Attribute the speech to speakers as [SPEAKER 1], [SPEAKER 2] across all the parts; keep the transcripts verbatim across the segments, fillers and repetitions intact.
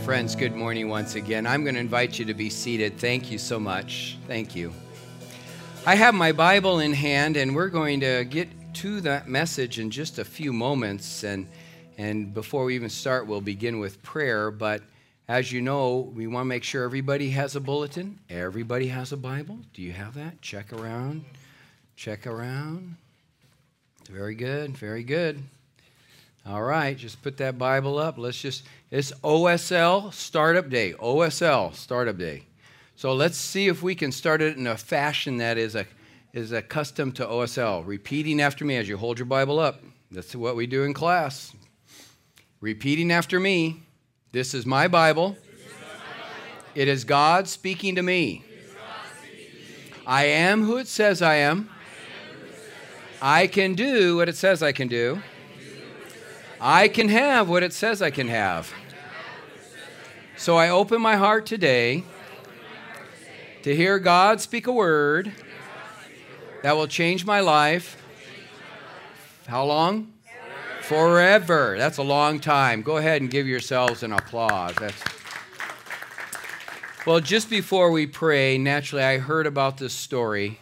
[SPEAKER 1] Friends, good morning once again. I'm going to invite you to be seated. Thank you so much. Thank you. I have my Bible in hand, and we're going to get to that message in just a few moments. And, and before we even start, we'll begin with prayer. But as you know, we want to make sure everybody has a bulletin. Everybody has a Bible. Do you have that? Check around. Check around. Very good. Very good. All right, just put that Bible up. Let's just, it's O S L Startup Day. O S L Startup Day. So let's see if we can start it in a fashion that is a is accustomed to O S L. Repeating after me as you hold your Bible up. That's what we do in class. Repeating after me. This is my Bible. It is God speaking to me. I am who it says I am. I can do what it says I can do. I can have what it says I can have. So I open my heart today to hear God speak a word that will change my life. How long? Forever. That's a long time. Go ahead and give yourselves an applause. That's... Well, just before we pray, naturally, I heard about this story.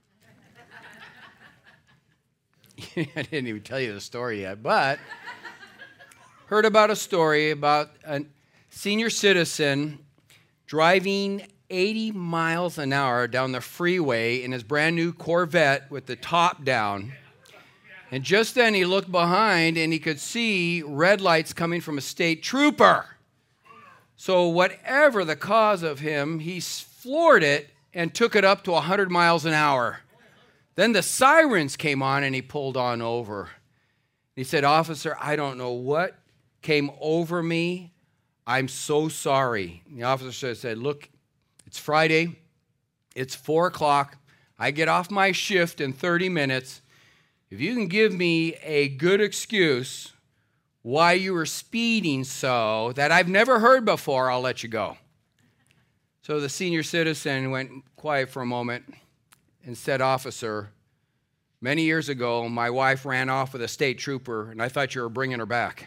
[SPEAKER 1] I didn't even tell you the story yet, but heard about a story about a senior citizen driving eighty miles an hour down the freeway in his brand new Corvette with the top down. And just then he looked behind and he could see red lights coming from a state trooper. So whatever the cause of him, he floored it and took it up to one hundred miles an hour. Then the sirens came on and he pulled on over. He said, "Officer, I don't know what came over me. I'm so sorry." And the officer said, "Look, it's Friday. It's four o'clock. I get off my shift in thirty minutes. If you can give me a good excuse why you were speeding so that I've never heard before, I'll let you go." So the senior citizen went quiet for a moment and said, "Officer, many years ago, my wife ran off with a state trooper, and I thought you were bringing her back."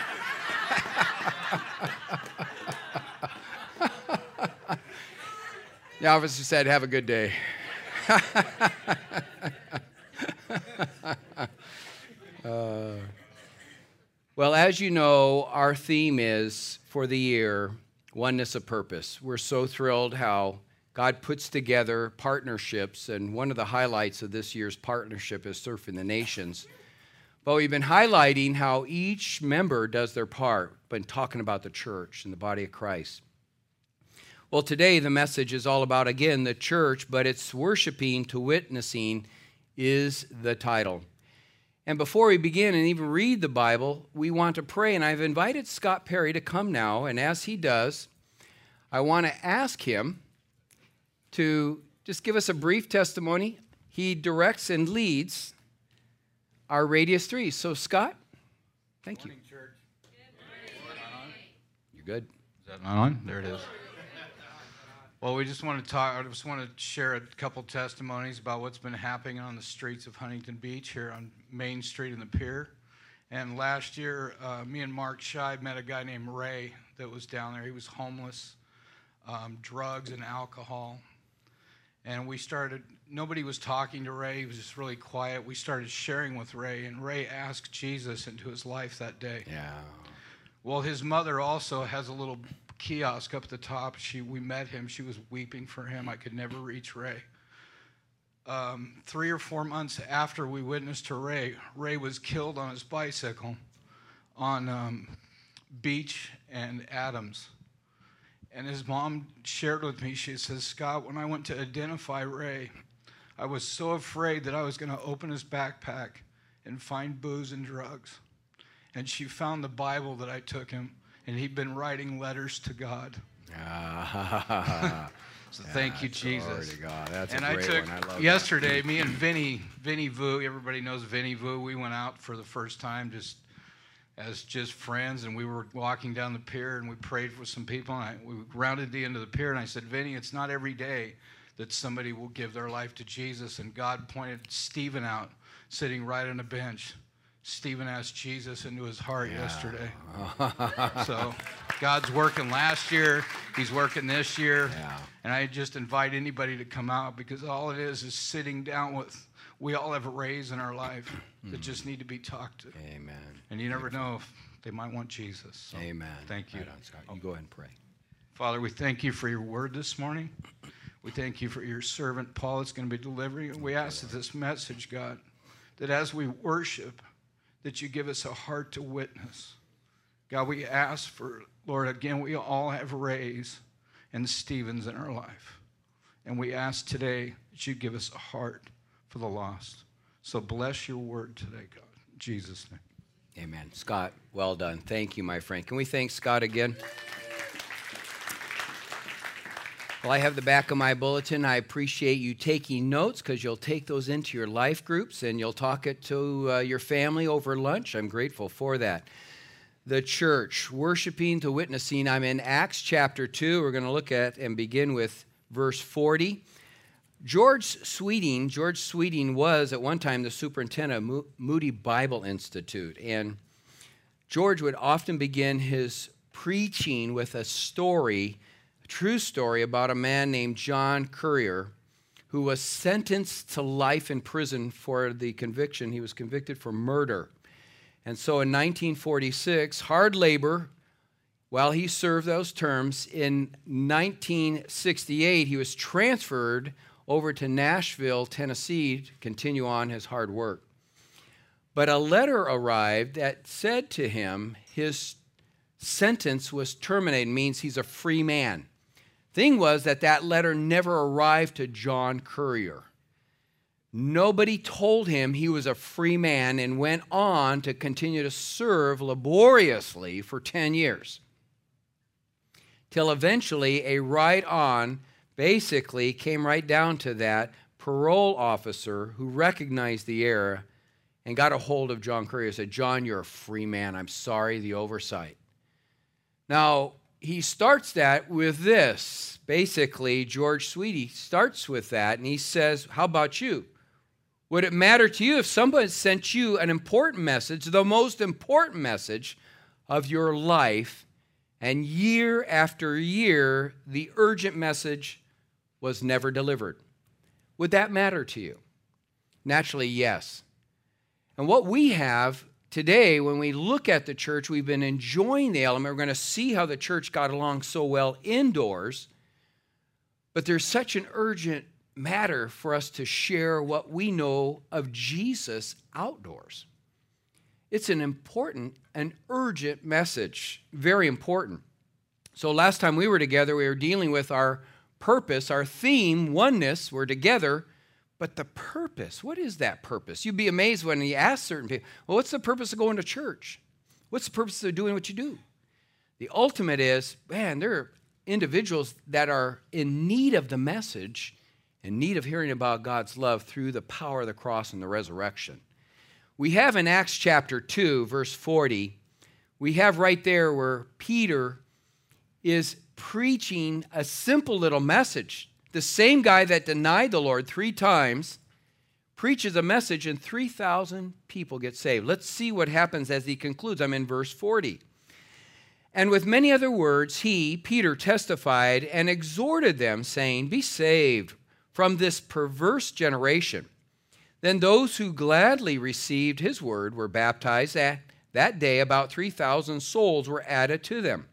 [SPEAKER 1] The officer said, "Have a good day." uh, well, as you know, our theme is, for the year, oneness of purpose. We're so thrilled how God puts together partnerships, and one of the highlights of this year's partnership is Surfing the Nations. But we've been highlighting how each member does their part, been talking about the church and the body of Christ. Well, today the message is all about, again, the church, but it's worshiping to witnessing is the title. And before we begin and even read the Bible, we want to pray, and I've invited Scott Perry to come now, and as he does, I want to ask him to just give us a brief testimony. He directs and leads our Radius three. So, Scott, thank
[SPEAKER 2] Morning,
[SPEAKER 1] you.
[SPEAKER 2] Church.
[SPEAKER 1] Good morning. You're good.
[SPEAKER 2] Is that not on? There it is. Well, we just want to talk. I just want to share a couple testimonies about what's been happening on the streets of Huntington Beach here on Main Street and the pier. And last year, uh, me and Mark Scheib met a guy named Ray that was down there. He was homeless, um, drugs and alcohol. And we started, nobody was talking to Ray. He was just really quiet. We started sharing with Ray, and Ray asked Jesus into his life that day.
[SPEAKER 1] Yeah.
[SPEAKER 2] Well, his mother also has a little kiosk up at the top. She, we met him. She was weeping for him. I could never reach Ray. Um, three or four months after we witnessed to Ray, Ray was killed on his bicycle on um, Beach and Adams. And his mom shared with me, she says, "Scott, when I went to identify Ray, I was so afraid that I was going to open his backpack and find booze and drugs." And she found the Bible that I took him, and he'd been writing letters to God.
[SPEAKER 1] Ah,
[SPEAKER 2] So thank you, Jesus.
[SPEAKER 1] Glory to God. That's
[SPEAKER 2] And
[SPEAKER 1] a
[SPEAKER 2] I
[SPEAKER 1] great
[SPEAKER 2] took,
[SPEAKER 1] one. I love
[SPEAKER 2] yesterday,
[SPEAKER 1] that.
[SPEAKER 2] me and Vinny, Vinny Vu, everybody knows Vinny Vu, we went out for the first time just as just friends, and we were walking down the pier, and we prayed for some people, and I, we rounded the end of the pier, and I said, "Vinny, it's not every day that somebody will give their life to Jesus." And God pointed Stephen out, sitting right on a bench, Stephen asked Jesus into his heart
[SPEAKER 1] Yeah.
[SPEAKER 2] yesterday. So God's working last year. He's working this year.
[SPEAKER 1] Yeah.
[SPEAKER 2] And I just invite anybody to come out, because all it is is sitting down with, we all have rays in our life that just need to be talked to.
[SPEAKER 1] Amen.
[SPEAKER 2] And you never know if they might want Jesus. So
[SPEAKER 1] Amen.
[SPEAKER 2] Thank you.
[SPEAKER 1] Right on, Scott. You go ahead and pray.
[SPEAKER 2] Father, we thank you for your word this morning. We thank you for your servant, Paul, that's going to be delivering. And we ask that this message, God, that as we worship, that you give us a heart to witness. God, we ask for, Lord, again, we all have Rays and Stevens in our life. And we ask today that you give us a heart for the lost. So bless your word today, God. In Jesus' name.
[SPEAKER 1] Amen. Scott, well done. Thank you, my friend. Can we thank Scott again? Well, I have the back of my bulletin. I appreciate you taking notes, because you'll take those into your life groups and you'll talk it to uh, your family over lunch. I'm grateful for that. The church, worshiping to witnessing. I'm in Acts chapter two. We're going to look at and begin with verse forty. George Sweeting, George Sweeting was at one time the superintendent of Moody Bible Institute. And George would often begin his preaching with a story, a true story about a man named John Currier, who was sentenced to life in prison for the conviction. He was convicted for murder. And so in nineteen forty-six, hard labor, while he served those terms, in nineteen sixty-eight, he was transferred over to Nashville, Tennessee, to continue on his hard work. But a letter arrived that said to him his sentence was terminated, means he's a free man. Thing was that that letter never arrived to John Currier. Nobody told him he was a free man, and went on to continue to serve laboriously for ten years. Till eventually a right-on basically came right down to that parole officer who recognized the error and got a hold of John Currier and said, John, you're a free man. I'm sorry, the oversight. Now, he starts that with this. Basically, George Sweeting starts with that, and he says, how about you? Would it matter to you if someone sent you an important message, the most important message of your life, and year after year, the urgent message was never delivered? Would that matter to you? Naturally, yes. And what we have today, when we look at the church, we've been enjoying the element. We're going to see how the church got along so well indoors. But there's such an urgent matter for us to share what we know of Jesus outdoors. It's an important and urgent message, very important. So last time we were together, we were dealing with our purpose, our theme, oneness. We're together, but the purpose, what is that purpose? You'd be amazed when you ask certain people, well, what's the purpose of going to church? What's the purpose of doing what you do? The ultimate is, man, there are individuals that are in need of the message, in need of hearing about God's love through the power of the cross and the resurrection. We have in Acts chapter two, verse forty, we have right there where Peter is preaching a simple little message. The same guy that denied the Lord three times preaches a message, and three thousand people get saved. Let's see what happens as he concludes. I'm in verse forty. And with many other words, he, Peter, testified and exhorted them, saying, be saved from this perverse generation. Then those who gladly received his word were baptized. That, that day, about three thousand souls were added to them.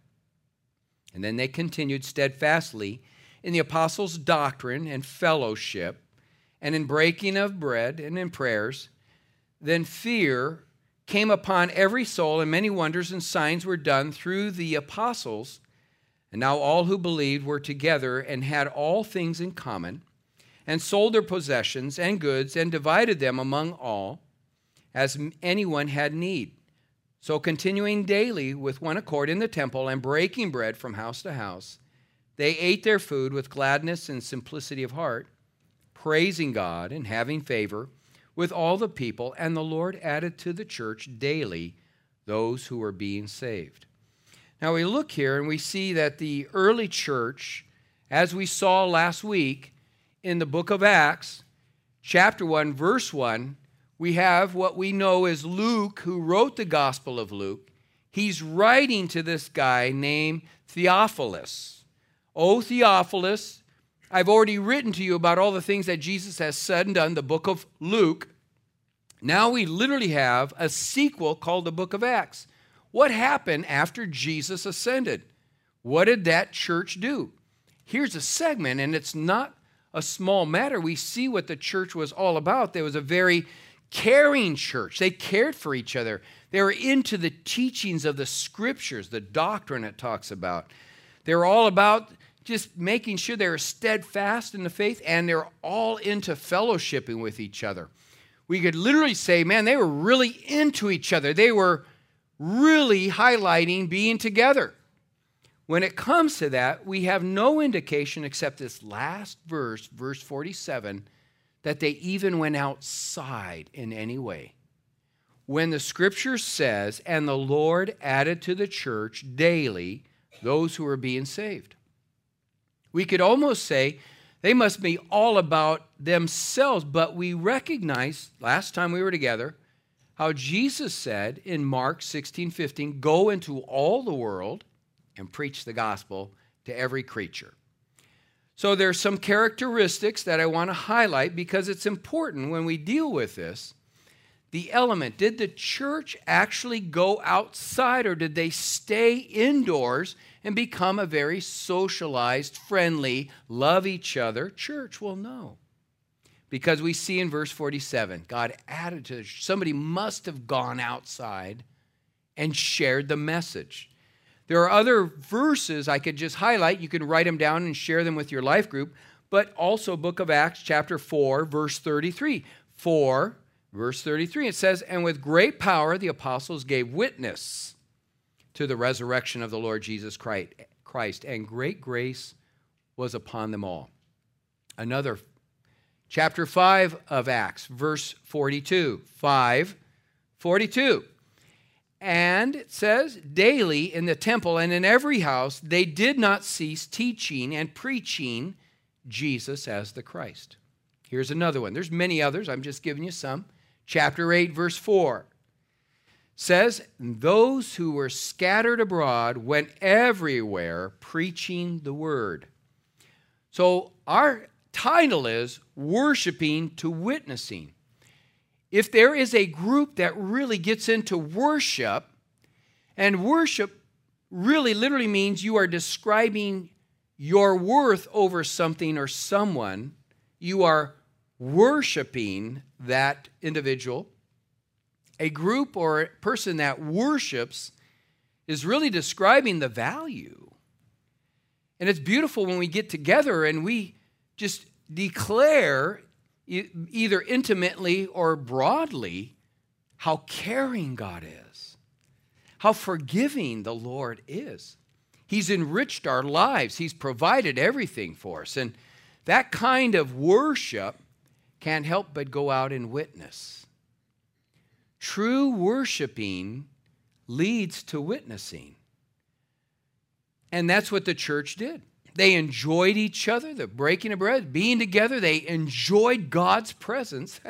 [SPEAKER 1] And then they continued steadfastly in the apostles' doctrine and fellowship, and in breaking of bread and in prayers. Then fear came upon every soul, and many wonders and signs were done through the apostles. And now all who believed were together and had all things in common, and sold their possessions and goods, and divided them among all, as anyone had need. So continuing daily with one accord in the temple, and breaking bread from house to house, they ate their food with gladness and simplicity of heart, praising God and having favor with all the people. And the Lord added to the church daily those who were being saved. Now we look here and we see that the early church, as we saw last week in the book of Acts, chapter one, verse one, we have what we know as Luke, who wrote the Gospel of Luke. He's writing to this guy named Theophilus. Oh, Theophilus, I've already written to you about all the things that Jesus has said and done, the book of Luke. Now we literally have a sequel called the book of Acts. What happened after Jesus ascended? What did that church do? Here's a segment, and it's not a small matter. We see what the church was all about. There was a very caring church. They cared for each other. They were into the teachings of the scriptures, the doctrine it talks about. They were all about just making sure they were steadfast in the faith, and they're all into fellowshipping with each other. We could literally say, man, they were really into each other. They were really highlighting being together. When it comes to that, we have no indication except this last verse, verse forty-seven, that they even went outside in any way. When the scripture says, and the Lord added to the church daily those who were being saved. We could almost say they must be all about themselves, but we recognize, last time we were together, how Jesus said in Mark sixteen fifteen, go into all the world and preach the gospel to every creature. So there's some characteristics that I want to highlight because it's important when we deal with this. The element, did the church actually go outside or did they stay indoors and become a very socialized, friendly, love each other church? Well, no. Because we see in verse forty-seven, God added to it. Somebody must have gone outside and shared the message. There are other verses I could just highlight. You can write them down and share them with your life group. But also book of Acts chapter four, verse thirty-three. four, verse thirty-three, it says, and with great power the apostles gave witness to the resurrection of the Lord Jesus Christ, and great grace was upon them all. Another, chapter five of Acts, verse forty-two. five, forty-two. And it says, daily in the temple and in every house, they did not cease teaching and preaching Jesus as the Christ. Here's another one. There's many others. I'm just giving you some. Chapter eight, verse four says, those who were scattered abroad went everywhere preaching the word. So our title is Worshiping to Witnessing. If there is a group that really gets into worship, and worship really literally means you are describing your worth over something or someone, you are worshiping that individual. A group or a person that worships is really describing the value. And it's beautiful when we get together and we just declare either intimately or broadly how caring God is, how forgiving the Lord is. He's enriched our lives. He's provided everything for us. And that kind of worship can't help but go out and witness. True worshiping leads to witnessing. And that's what the church did. They enjoyed each other, the breaking of bread, being together. They enjoyed God's presence.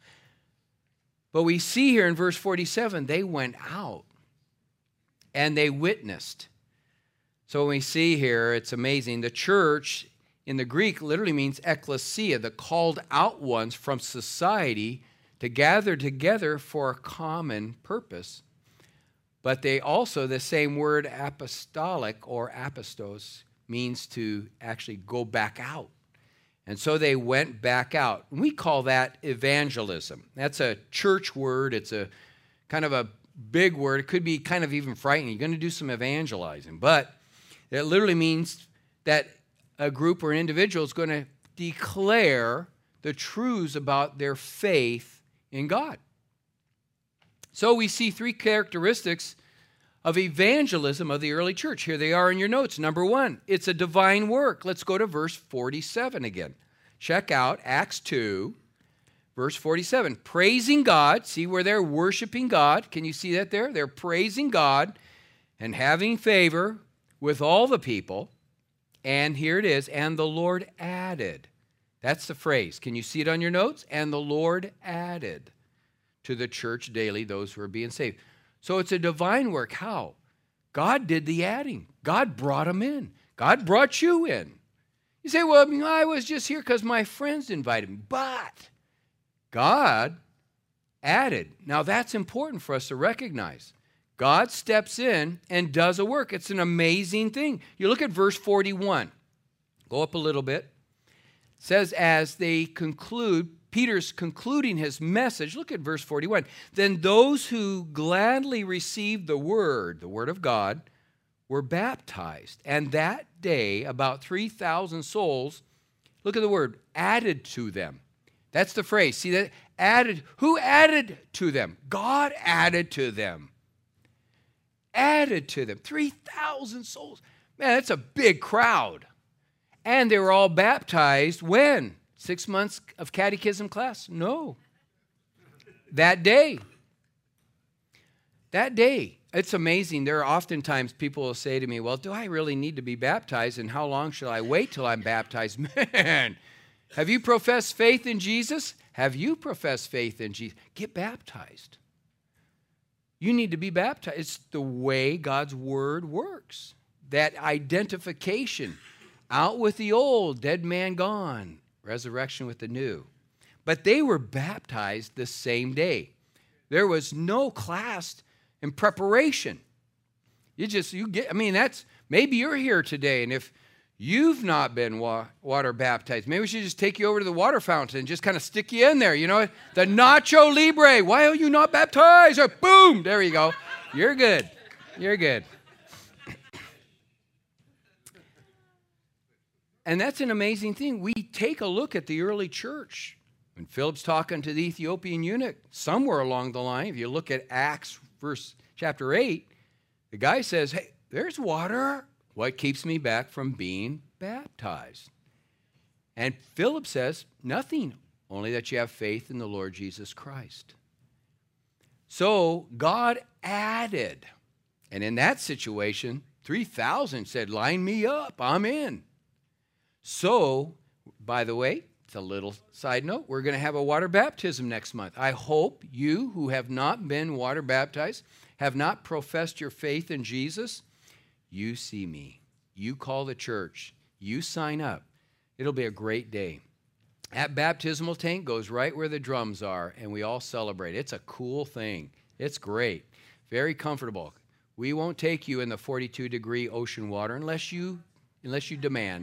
[SPEAKER 1] But we see here in verse forty-seven, they went out and they witnessed. So when we see here, it's amazing. The church in the Greek literally means ecclesia, the called out ones from society to gather together for a common purpose. But they also, the same word apostolic or apostos, means to actually go back out. And so they went back out. We call that evangelism. That's a church word. It's a kind of a big word. It could be kind of even frightening. You're going to do some evangelizing. But it literally means that a group or an individual is going to declare the truths about their faith in God. So we see three characteristics of evangelism of the early church. Here they are in your notes. Number one, it's a divine work. Let's go to verse forty-seven again. Check out Acts two, verse forty-seven. Praising God. See where they're worshiping God. Can you see that there? They're praising God and having favor with all the people. And here it is. And the Lord added. That's the phrase. Can you see it on your notes? And the Lord added. to the church daily those who are being saved. So it's a divine work. How? God did the adding. God brought them in. God brought you in. You say, well, I was just here because my friends invited me. But God added. Now that's important for us to recognize. God steps in and does a work. It's an amazing thing. You look at verse forty-one. Go up a little bit. It says, as they conclude, Peter's concluding his message. Look at verse forty-one. Then those who gladly received the word, the word of God, were baptized. And that day, about three thousand souls, look at the word, added to them. That's the phrase. See that? Added. Who added to them? God added to them. Added to them. three thousand souls. Man, that's a big crowd. And they were all baptized when? Six months of catechism class? No. That day. That day. It's amazing. There are oftentimes people will say to me, well, do I really need to be baptized? And how long should I wait till I'm baptized? Man, have you professed faith in Jesus? Have you professed faith in Jesus? Get baptized. You need to be baptized. It's the way God's word works. That identification. Out with the old, dead man gone. Resurrection with the new. But they were baptized the same day. There was no class in preparation. You just, you get, I mean, that's, maybe you're here today, and if you've not been wa- water baptized, maybe we should just take you over to the water fountain and just kind of stick you in there, you know, the Nacho Libre. Why are you not baptized? Or boom, there you go. You're good. You're good. And that's an amazing thing. We take a look at the early church. When Philip's talking to the Ethiopian eunuch, somewhere along the line, if you look at Acts verse chapter eight, the guy says, hey, there's water. What keeps me back from being baptized? And Philip says, nothing, only that you have faith in the Lord Jesus Christ. So God added. And in that situation, three thousand said, line me up, I'm in. So, by the way, it's a little side note, we're going to have a water baptism next month. I hope you who have not been water baptized, have not professed your faith in Jesus, you see me. You call the church. You sign up. It'll be a great day. That baptismal tank goes right where the drums are, and we all celebrate. It's a cool thing. It's great. Very comfortable. We won't take you in the forty-two degree ocean water unless you, unless you demand.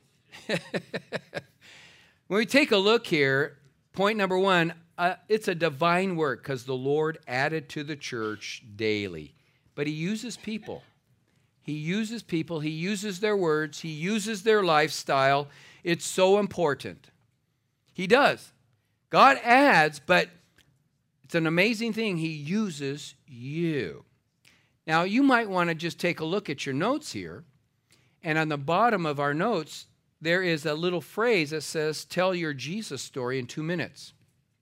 [SPEAKER 1] When we take a look here, point number one, uh, it's a divine work because the Lord added to the church daily. But he uses people. He uses people. He uses their words. He uses their lifestyle. It's so important. He does. God adds, but it's an amazing thing. He uses you. Now, you might want to just take a look at your notes here. And on the bottom of our notes, there is a little phrase that says, tell your Jesus story in two minutes.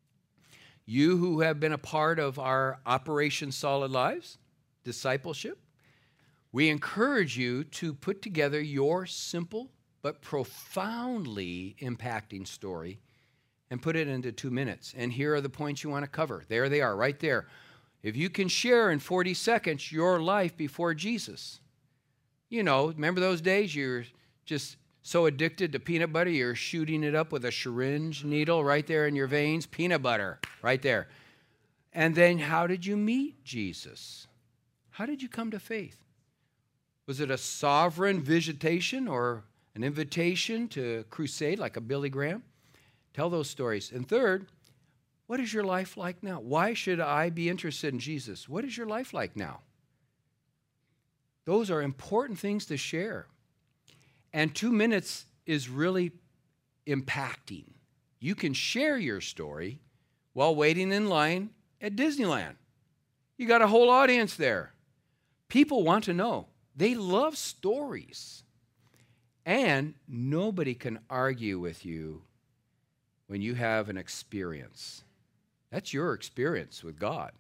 [SPEAKER 1] You who have been a part of our Operation Solid Lives, discipleship, we encourage you to put together your simple but profoundly impacting story and put it into two minutes. And here are the points you want to cover. There they are, right there. If you can share in forty seconds your life before Jesus. You know, remember those days you're just so addicted to peanut butter, you're shooting it up with a syringe needle right there in your veins. Peanut butter, right there. And then how did you meet Jesus? How did you come to faith? Was it a sovereign visitation or an invitation to crusade like a Billy Graham? Tell those stories. And third, what is your life like now? Why should I be interested in Jesus? What is your life like now? Those are important things to share. And two minutes is really impacting. You can share your story while waiting in line at Disneyland. You got a whole audience there. People want to know. They love stories. And nobody can argue with you when you have an experience. That's your experience with God.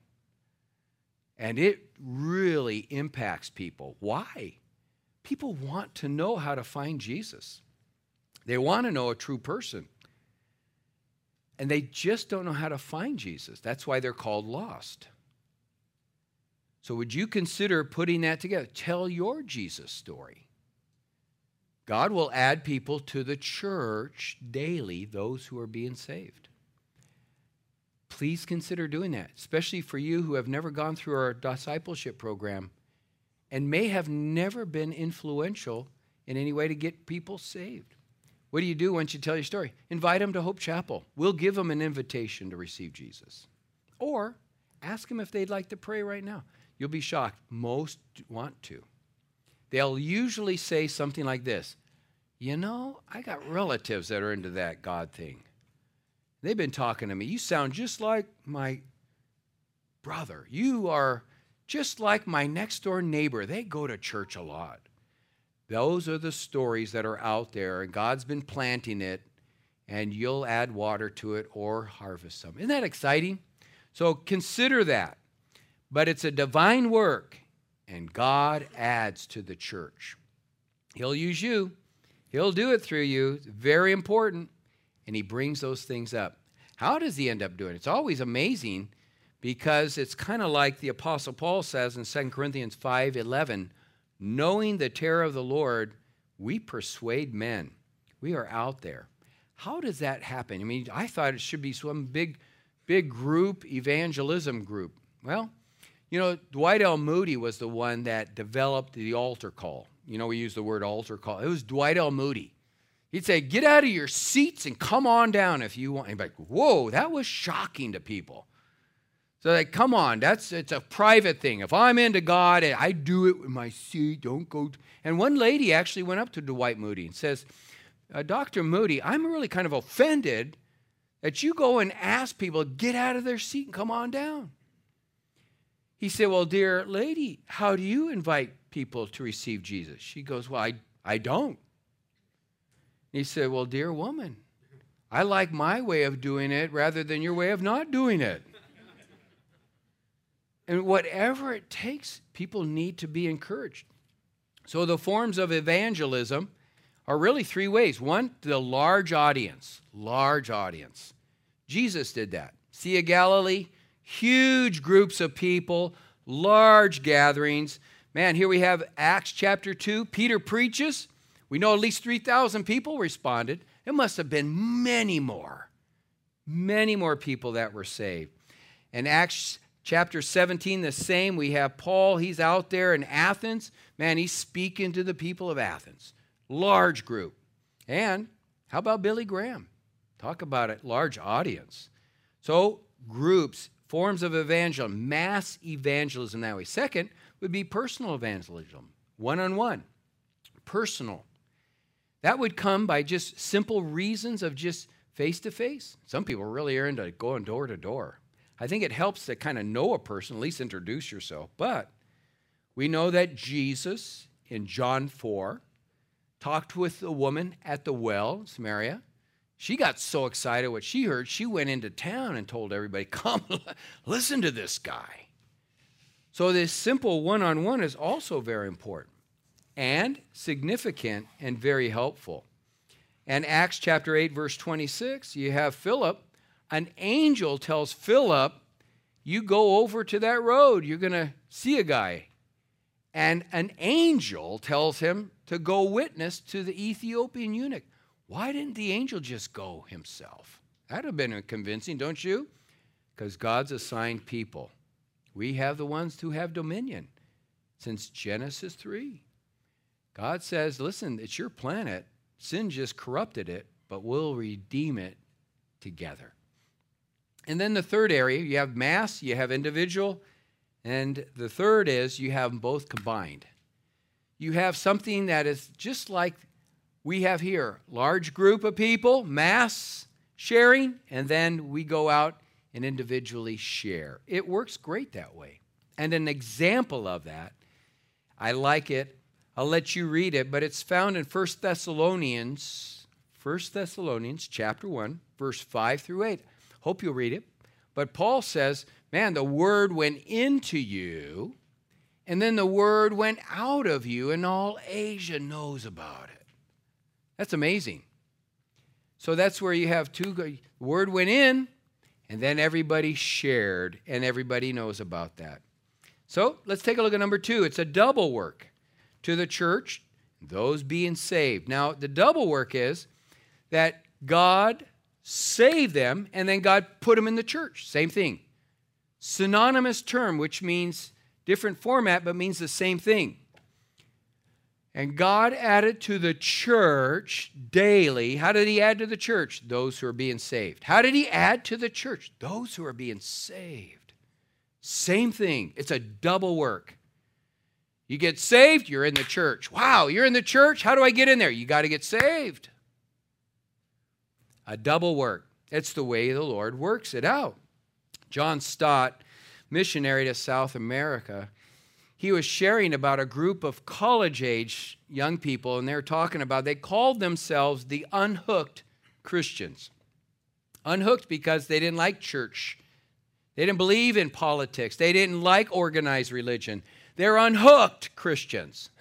[SPEAKER 1] And it really impacts people. Why? People want to know how to find Jesus. They want to know a true person. And they just don't know how to find Jesus. That's why they're called lost. So would you consider putting that together? Tell your Jesus story. God will add people to the church daily, those who are being saved. Please consider doing that, especially for you who have never gone through our discipleship program and may have never been influential in any way to get people saved. What do you do once you tell your story? Invite them to Hope Chapel. We'll give them an invitation to receive Jesus. Or ask them if they'd like to pray right now. You'll be shocked. Most want to. They'll usually say something like this. You know, I got relatives that are into that God thing. They've been talking to me. You sound just like my brother. You are just like my next door neighbor. They go to church a lot. Those are the stories that are out there, and God's been planting it, and you'll add water to it or harvest some. Isn't that exciting? So consider that. But it's a divine work, and God adds to the church. He'll use you. He'll do it through you. It's very important. And he brings those things up. How does he end up doing it? It's always amazing because it's kind of like the Apostle Paul says in Second Corinthians five eleven, knowing the terror of the Lord, we persuade men. We are out there. How does that happen? I mean, I thought it should be some big, big group, evangelism group. Well, you know, Dwight L. Moody was the one that developed the altar call. You know, we use the word altar call. It was Dwight L. Moody. He'd say, get out of your seats and come on down if you want. And he'd be like, whoa, that was shocking to people. So like, come on, that's it's a private thing. If I'm into God, I do it with my seat, don't go. And one lady actually went up to Dwight Moody and says, uh, Doctor Moody, I'm really kind of offended that you go and ask people to get out of their seat and come on down. He said, well, dear lady, how do you invite people to receive Jesus? She goes, well, I, I don't. He said, well, dear woman, I like my way of doing it rather than your way of not doing it. And whatever it takes, people need to be encouraged. So the forms of evangelism are really three ways. One, the large audience, large audience. Jesus did that. Sea of Galilee, huge groups of people, large gatherings. Man, here we have Acts chapter two. Peter preaches. We know at least three thousand people responded. It must have been many more, many more people that were saved. And Acts chapter seventeen, the same. We have Paul. He's out there in Athens. Man, he's speaking to the people of Athens. Large group. And how about Billy Graham? Talk about it, large audience. So groups, forms of evangelism, mass evangelism that way. Second would be personal evangelism, one-on-one, personal. That would come by just simple reasons of just face-to-face. Some people really are into going door to door. I think it helps to kind of know a person, at least introduce yourself. But we know that Jesus in John four talked with a woman at the well, Samaria. She got so excited what she heard, she went into town and told everybody, come, listen to this guy. So this simple one-on-one is also very important and significant and very helpful. And Acts chapter eight, verse twenty-six, you have Philip. An angel tells Philip, you go over to that road, you're going to see a guy. And an angel tells him to go witness to the Ethiopian eunuch. Why didn't the angel just go himself? That would have been convincing, don't you? Because God's assigned people. We have the ones who have dominion since Genesis three. God says, listen, it's your planet. Sin just corrupted it, but we'll redeem it together. And then the third area, you have mass, you have individual, and the third is you have them both combined. You have something that is just like we have here, large group of people, mass sharing, and then we go out and individually share. It works great that way. And an example of that, I like it. I'll let you read it, but it's found in First Thessalonians, First Thessalonians chapter one, verse five through eight. Hope you'll read it. But Paul says, man, the word went into you, and then the word went out of you, and all Asia knows about it. That's amazing. So that's where you have two. The word went in, and then everybody shared, and everybody knows about that. So let's take a look at number two. It's a double work to the church, those being saved. Now, the double work is that God saved them, and then God put them in the church. Same thing. Synonymous term, which means different format, but means the same thing. And God added to the church daily. How did he add to the church? Those who are being saved. How did he add to the church? Those who are being saved. Same thing. It's a double work. You get saved, you're in the church. Wow, you're in the church? How do I get in there? You got to get saved. A double work. It's the way the Lord works it out. John Stott, missionary to South America, he was sharing about a group of college-age young people, and they were talking about, they called themselves the unhooked Christians. Unhooked because they didn't like church. They didn't believe in politics. They didn't like organized religion. They're unhooked Christians.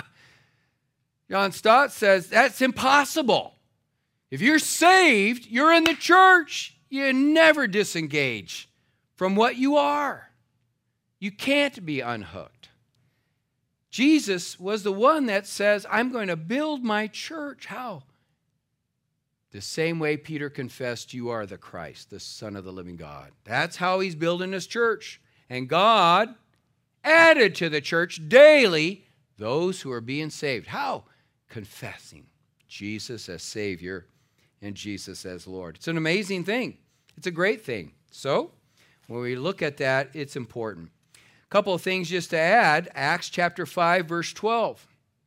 [SPEAKER 1] John Stott says that's impossible. If you're saved, you're in the church. You never disengage from what you are. You can't be unhooked. Jesus was the one that says, I'm going to build my church. How? The same way Peter confessed, you are the Christ, the Son of the living God. That's how he's building his church. And God added to the church daily those who are being saved. How? Confessing Jesus as Savior and Jesus as Lord. It's an amazing thing. It's a great thing. So, when we look at that, it's important. A couple of things just to add. Acts chapter five, verse twelve.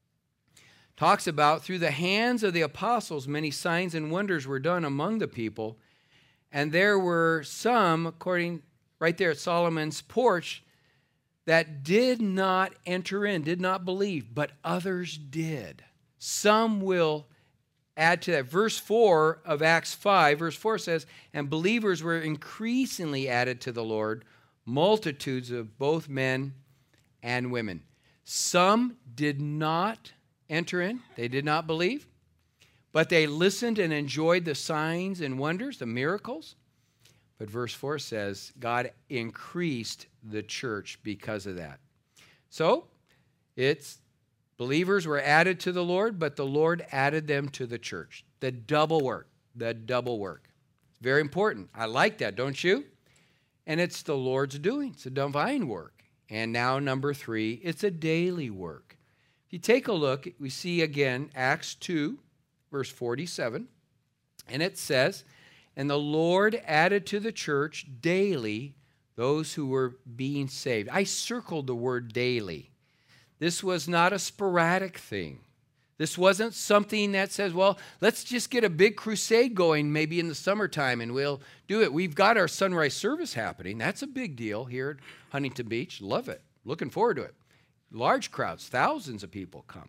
[SPEAKER 1] Talks about, through the hands of the apostles, many signs and wonders were done among the people. And there were some, according, right there at Solomon's porch, that did not enter in, did not believe, but others did. Some will add to that. Verse four of Acts five, verse four says, and believers were increasingly added to the Lord, multitudes of both men and women. Some did not enter in, they did not believe, but they listened and enjoyed the signs and wonders, the miracles. But verse four says, God increased the church because of that. So, it's believers were added to the Lord, but the Lord added them to the church. The double work, the double work. Very important. I like that, don't you? And it's the Lord's doing. It's a divine work. And now number three, it's a daily work. If you take a look, we see again Acts two, verse forty-seven, and it says, and the Lord added to the church daily those who were being saved. I circled the word daily. This was not a sporadic thing. This wasn't something that says, well, let's just get a big crusade going maybe in the summertime and we'll do it. We've got our sunrise service happening. That's a big deal here at Huntington Beach. Love it. Looking forward to it. Large crowds, thousands of people come.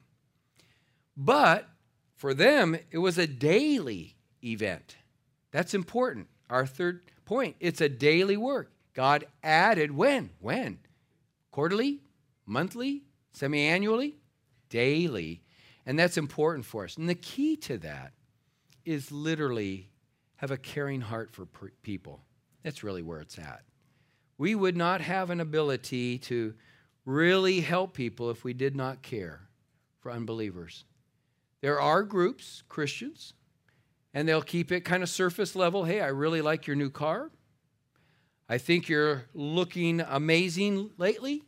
[SPEAKER 1] But for them, it was a daily event. That's important. Our third point, it's a daily work. God added when? When? Quarterly? Monthly? Semi-annually? Daily. And that's important for us. And the key to that is literally have a caring heart for people. That's really where it's at. We would not have an ability to really help people if we did not care for unbelievers. There are groups, Christians, and they'll keep it kind of surface level. Hey, I really like your new car. I think you're looking amazing lately.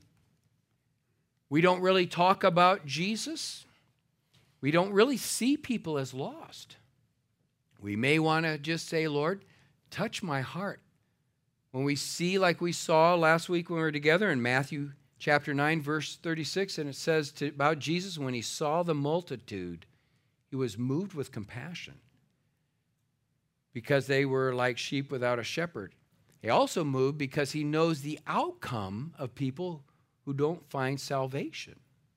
[SPEAKER 1] We don't really talk about Jesus. We don't really see people as lost. We may want to just say, Lord, touch my heart. When we see, like we saw last week when we were together in Matthew chapter nine, verse thirty-six, and it says to, about Jesus, when he saw the multitude, he was moved with compassion because they were like sheep without a shepherd. He also moved because he knows the outcome of people who don't find salvation.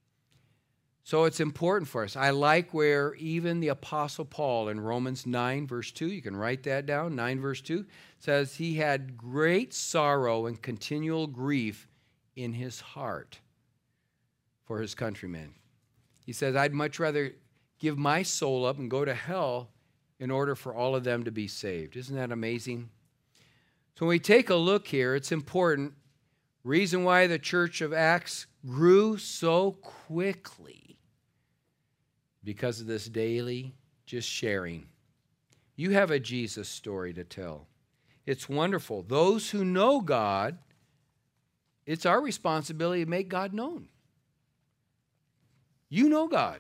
[SPEAKER 1] So it's important for us. I like where even the Apostle Paul in Romans nine, verse two, you can write that down, nine, verse two, says he had great sorrow and continual grief in his heart for his countrymen. He says, I'd much rather give my soul up and go to hell in order for all of them to be saved. Isn't that amazing? So when we take a look here, it's important. Reason why the church of Acts grew so quickly, because of this daily just sharing. You have a Jesus story to tell. It's wonderful. Those who know God, it's our responsibility to make God known. You know God.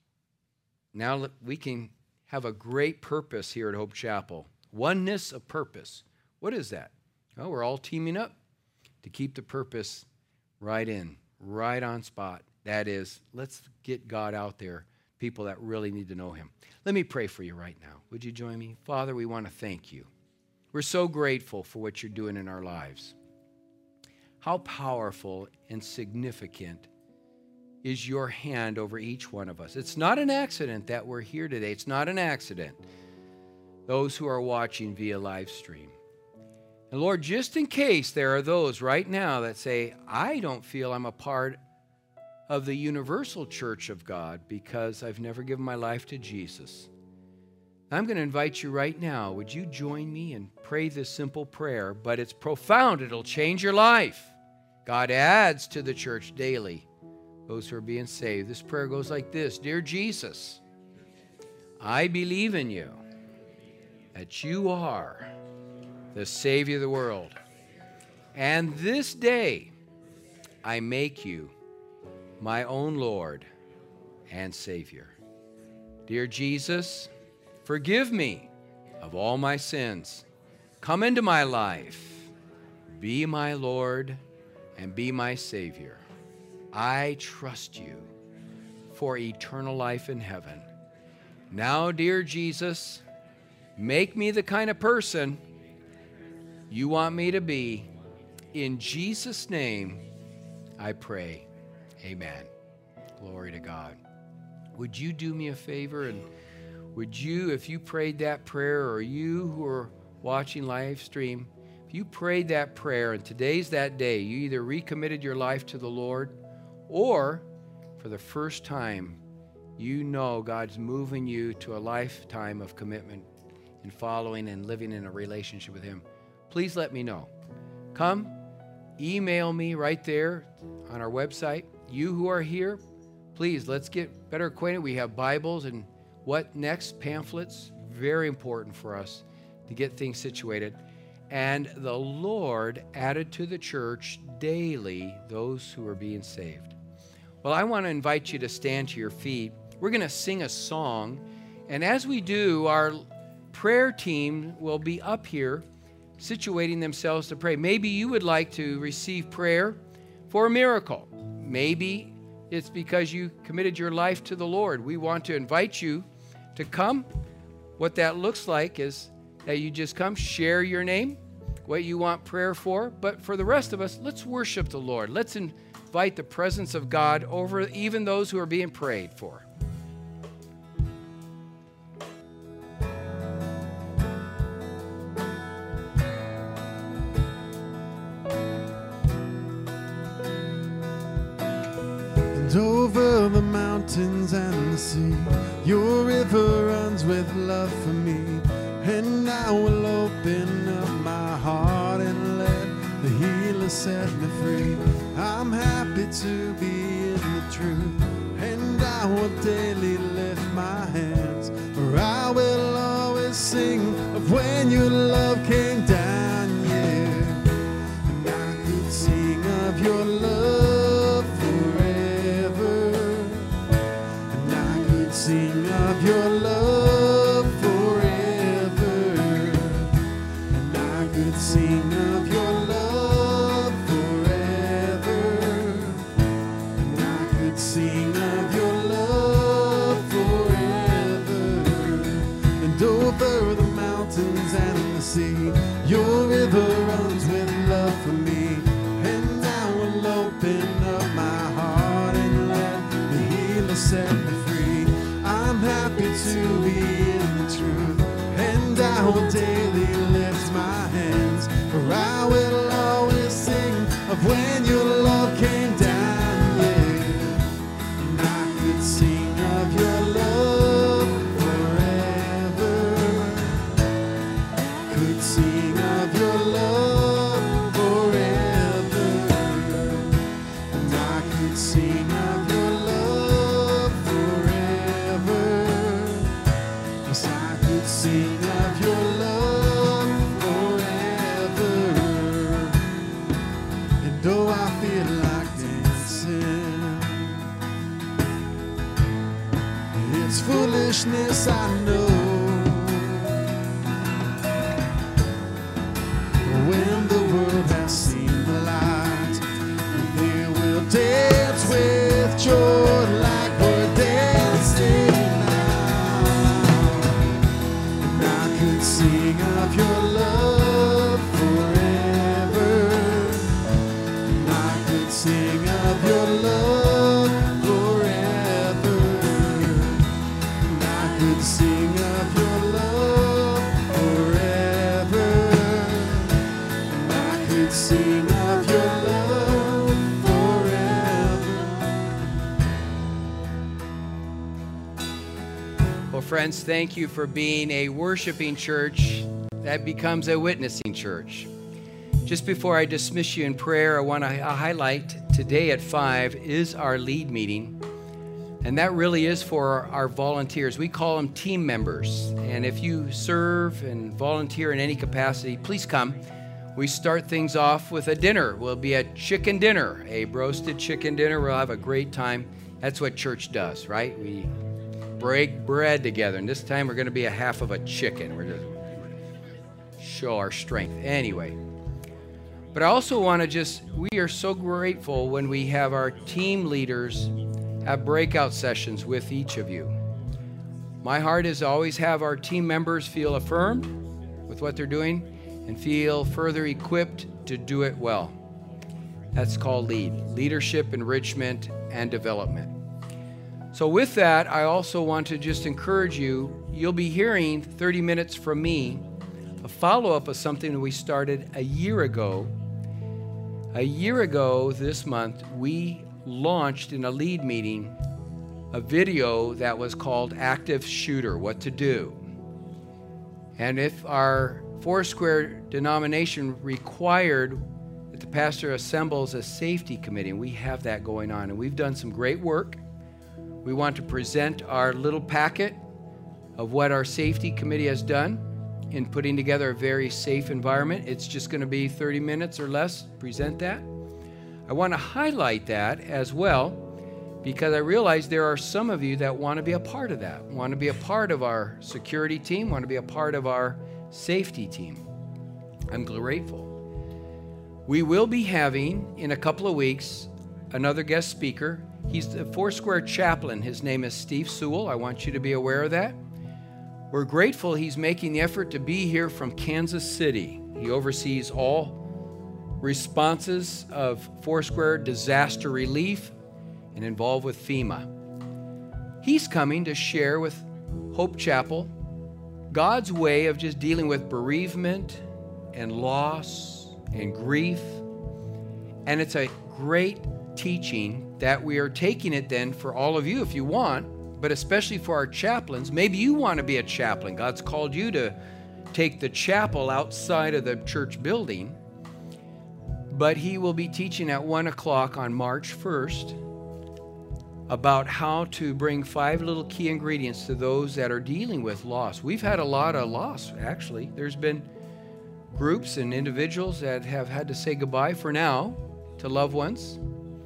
[SPEAKER 1] Now we can have a great purpose here at Hope Chapel. Oneness of purpose. What is that? Well, we're all teaming up to keep the purpose right in, right on spot. That is, let's get God out there, people that really need to know him. Let me pray for you right now. Would you join me? Father, we want to thank you. We're so grateful for what you're doing in our lives. How powerful and significant is your hand over each one of us. It's not an accident that we're here today. It's not an accident. Those who are watching via live stream. And Lord, just in case there are those right now that say, I don't feel I'm a part of the universal church of God because I've never given my life to Jesus. I'm going to invite you right now. Would you join me and pray this simple prayer? But it's profound. It'll change your life. God adds to the church daily those who are being saved. This prayer goes like this. Dear Jesus, I believe in you, that you are the Savior of the world. And this day I make you my own Lord and Savior. Dear Jesus, forgive me of all my sins. Come into my life. Be my Lord and be my Savior. I trust you for eternal life in heaven. Now, dear Jesus, make me the kind of person you want me to be. In Jesus' name, I pray. Amen. Glory to God. Would you do me a favor, and would you, if you prayed that prayer, or you who are watching live stream, if you prayed that prayer and today's that day, you either recommitted your life to the Lord, or for the first time, you know God's moving you to a lifetime of commitment in following and living in a relationship with him, please let me know. Come, email me right there on our website. You who are here, please, let's get better acquainted. We have Bibles and what next pamphlets, very important for us to get things situated. And the Lord added to the church daily those who are being saved. Well, I want to invite you to stand to your feet. We're going to sing a song. And as we do, our prayer team will be up here situating themselves to pray. Maybe you would like to receive prayer for a miracle. Maybe it's because you committed your life to the Lord. We want to invite you to come. What that looks like is that you just come, share your name, what you want prayer for. But for the rest of us, let's worship the Lord. Let's invite the presence of God over even those who are being prayed for.
[SPEAKER 3] And over the mountains and the sea, your river runs with love for me. And I will open up my heart and let the healer set me free. I'm happy to be in the truth, and I will daily lift my hands, for I will always sing of when your love came down, yeah. And I could sing of your love forever, and I could sing of your love forever, and I could sing of your love forever, and I could sing of your love forever. And over the mountains and the sea, your river runs with love for me. And I will open up my heart and let the healer set me free. I'm happy to be in the truth, and I will daily lift my hands, for I will always sing of when your love came down, yeah. And I could sing of your love forever, it's foolishness, I know. When the world has seen the light, they will dance with joy like we're dancing now. And I could sing of your love forever. And I could sing of your love forever. And I could sing of your love forever. And I could sing of your love forever.
[SPEAKER 1] Well, friends, thank you for being a worshiping church that becomes a witnessing church. Just before I dismiss you in prayer, I want to highlight today at five is our lead meeting. And that really is for our volunteers. We call them team members. And if you serve and volunteer in any capacity, please come. We start things off with a dinner. We'll be a chicken dinner, a roasted chicken dinner. We'll have a great time. That's what church does, right? We break bread together. And this time we're going to be a half of a chicken. We're going to show our strength. Anyway. But I also want to just, we are so grateful when we have our team leaders have breakout sessions with each of you. My heart is to always have our team members feel affirmed with what they're doing and feel further equipped to do it well. That's called LEAD, Leadership, Enrichment, and Development. So with that, I also want to just encourage you, you'll be hearing thirty minutes from me, a follow-up of something that we started a year ago. A year ago this month, we launched in a lead meeting a video that was called Active Shooter, What to Do. And if our Foursquare denomination required that the pastor assembles a safety committee, and we have that going on, and we've done some great work. We want to present our little packet of what our safety committee has done in putting together a very safe environment. It's just going to be thirty minutes or less, present that. I want to highlight that as well because I realize there are some of you that want to be a part of that, want to be a part of our security team, want to be a part of our safety team. I'm grateful. We will be having, in a couple of weeks, another guest speaker. He's the Foursquare chaplain. His name is Steve Sewell. I want you to be aware of that. We're grateful he's making the effort to be here from Kansas City. He oversees all responses of Foursquare disaster relief and involved with FEMA. He's coming to share with Hope Chapel God's way of just dealing with bereavement and loss and grief. And it's a great teaching that we are taking it then for all of you if you want, but especially for our chaplains. Maybe you want to be a chaplain. God's called you to take the chapel outside of the church building. But he will be teaching at one o'clock on March first about how to bring five little key ingredients to those that are dealing with loss. We've had a lot of loss, actually. There's been groups and individuals that have had to say goodbye for now to loved ones.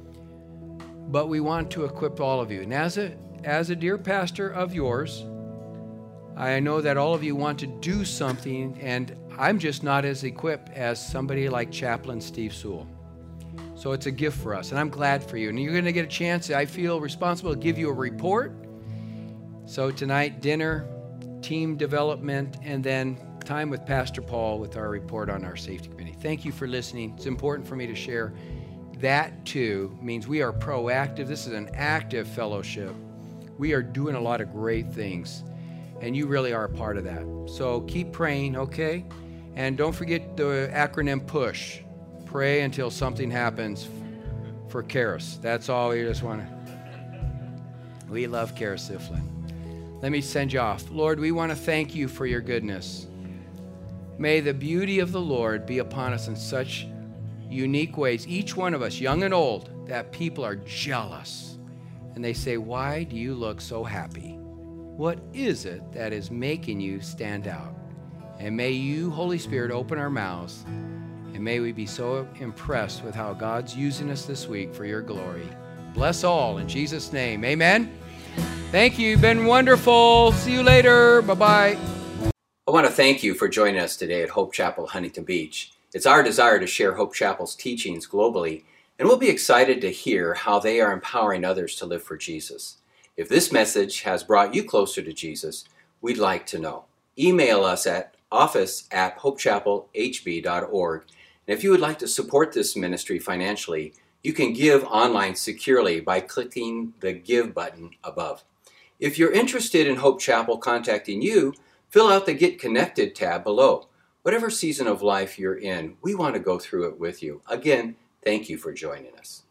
[SPEAKER 1] But we want to equip all of you. And as a, as a dear pastor of yours, I know that all of you want to do something, and I'm just not as equipped as somebody like Chaplain Steve Sewell. So it's a gift for us, and I'm glad for you. And you're going to get a chance, I feel responsible to give you a report. So tonight, dinner, team development, and then time with Pastor Paul with our report on our safety committee. Thank you for listening. It's important for me to share. That, too, means we are proactive. This is an active fellowship. We are doing a lot of great things, and you really are a part of that. So keep praying, okay? And don't forget the acronym PUSH. Pray until something happens for Karis. That's all we just want to. We love Karis Siflin. Let me send you off. Lord, we want to thank you for your goodness. May the beauty of the Lord be upon us in such unique ways, each one of us, young and old, that people are jealous. And they say, why do you look so happy? What is it that is making you stand out? And may you, Holy Spirit, open our mouths, and may we be so impressed with how God's using us this week for your glory. Bless all in Jesus' name. Amen. Thank you. You've been wonderful. See you later. Bye-bye. I want to thank you for joining us today at Hope Chapel, Huntington Beach. It's our desire to share Hope Chapel's teachings globally, and we'll be excited to hear how they are empowering others to live for Jesus. If this message has brought you closer to Jesus, we'd like to know. Email us at office at hopechapel h b dot org. And if you would like to support this ministry financially, you can give online securely by clicking the Give button above. If you're interested in Hope Chapel contacting you, fill out the Get Connected tab below. Whatever season of life you're in, we want to go through it with you. Again, thank you for joining us.